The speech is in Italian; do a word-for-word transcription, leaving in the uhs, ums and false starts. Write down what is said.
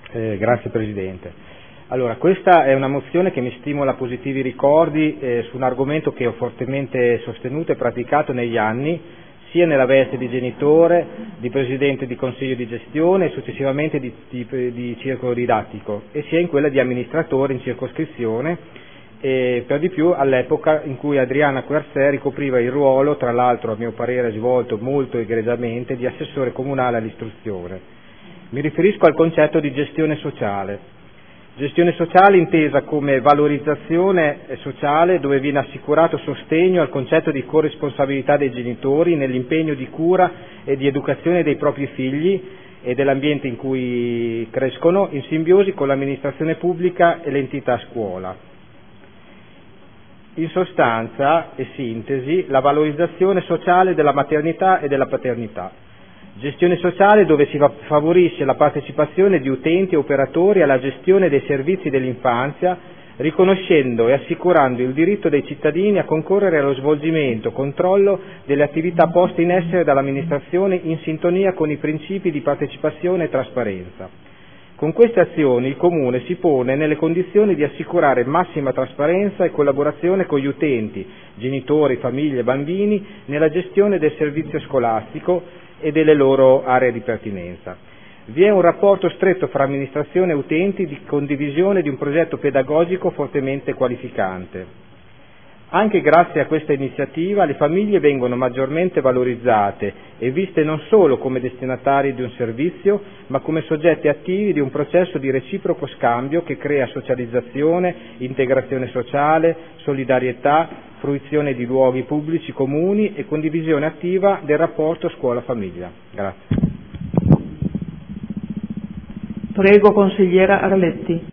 Eh, grazie Presidente. Allora, questa è una mozione che mi stimola positivi ricordi eh, su un argomento che ho fortemente sostenuto e praticato negli anni, sia nella veste di genitore, di Presidente di Consiglio di gestione e successivamente di, di, di circolo didattico, e sia in quella di amministratore in circoscrizione, e per di più all'epoca in cui Adriana Quersè ricopriva il ruolo, tra l'altro a mio parere svolto molto egregiamente, di assessore comunale all'istruzione. Mi riferisco al concetto di gestione sociale. Gestione sociale intesa come valorizzazione sociale dove viene assicurato sostegno al concetto di corresponsabilità dei genitori nell'impegno di cura e di educazione dei propri figli e dell'ambiente in cui crescono, in simbiosi con l'amministrazione pubblica e l'entità scuola. In sostanza e sintesi, la valorizzazione sociale della maternità e della paternità. Gestione sociale dove si favorisce la partecipazione di utenti e operatori alla gestione dei servizi dell'infanzia, riconoscendo e assicurando il diritto dei cittadini a concorrere allo svolgimento, controllo delle attività poste in essere dall'amministrazione in sintonia con i principi di partecipazione e trasparenza. Con queste azioni il Comune si pone nelle condizioni di assicurare massima trasparenza e collaborazione con gli utenti, genitori, famiglie, bambini, nella gestione del servizio scolastico e delle loro aree di pertinenza. Vi è un rapporto stretto fra amministrazione e utenti di condivisione di un progetto pedagogico fortemente qualificante. Anche grazie a questa iniziativa le famiglie vengono maggiormente valorizzate e viste non solo come destinatari di un servizio, ma come soggetti attivi di un processo di reciproco scambio che crea socializzazione, integrazione sociale, solidarietà, fruizione di luoghi pubblici comuni e condivisione attiva del rapporto scuola-famiglia. Grazie. Prego, consigliera Arletti.